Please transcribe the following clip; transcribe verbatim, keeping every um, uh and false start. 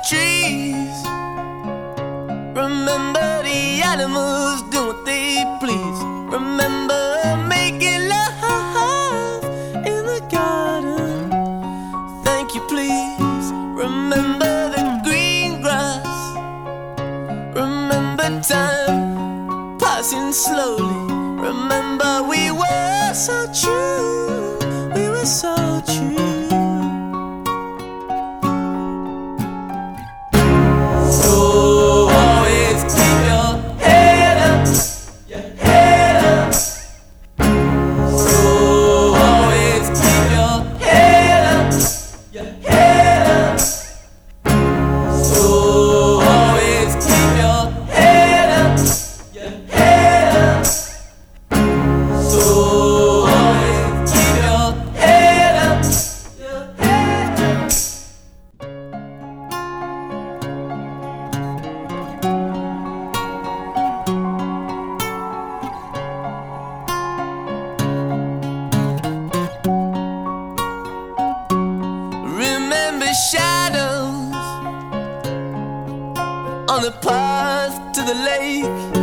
trees. Remember the animals doing what they please. Remember making love in the garden. Thank you, please. Remember the green grass. Remember time passing slowly. Remember we were so true. We were so true. Shadows on the path to the lake.